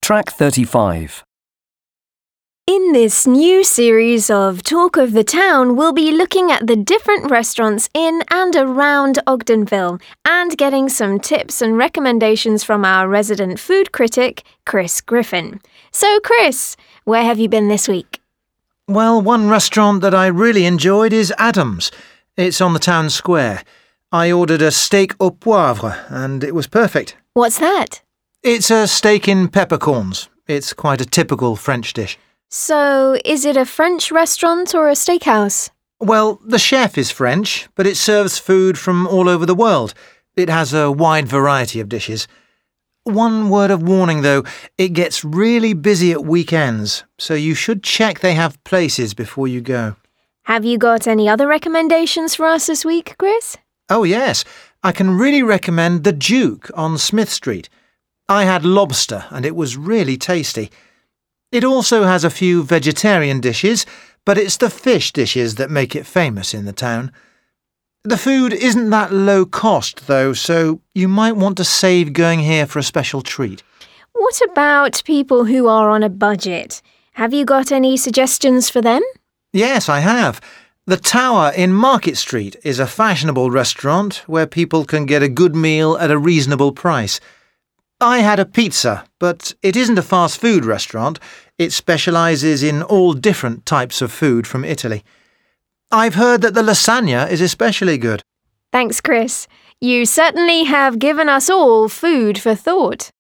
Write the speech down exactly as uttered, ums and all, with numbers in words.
Track thirty-five. In this new series of Talk of the Town, we'll be looking at the different restaurants in and around Ogdenville and getting some tips and recommendations from our resident food critic, Chris Griffin. So, Chris, where have you been this week? Well, one restaurant that I really enjoyed is Adams. It's on the town square. I ordered a steak au poivre and it was perfect. What's that? It's a steak in peppercorns. It's quite a typical French dish. So, is it a French restaurant or a steakhouse? Well, the chef is French, but it serves food from all over the world. It has a wide variety of dishes. One word of warning, though, it gets really busy at weekends, so you should check they have places before you go. Have you got any other recommendations for us this week, Chris? Oh, yes. I can really recommend The Duke on Smith Street. I had lobster, and it was really tasty. It also has a few vegetarian dishes, but it's the fish dishes that make it famous in the town. The food isn't that low cost, though, so you might want to save going here for a special treat. What about people who are on a budget? Have you got any suggestions for them? Yes, I have. The Tower in Market Street is a fashionable restaurant where people can get a good meal at a reasonable price. I had a pizza, but it isn't a fast food restaurant. It specialises in all different types of food from Italy. I've heard that the lasagna is especially good. Thanks, Chris. You certainly have given us all food for thought.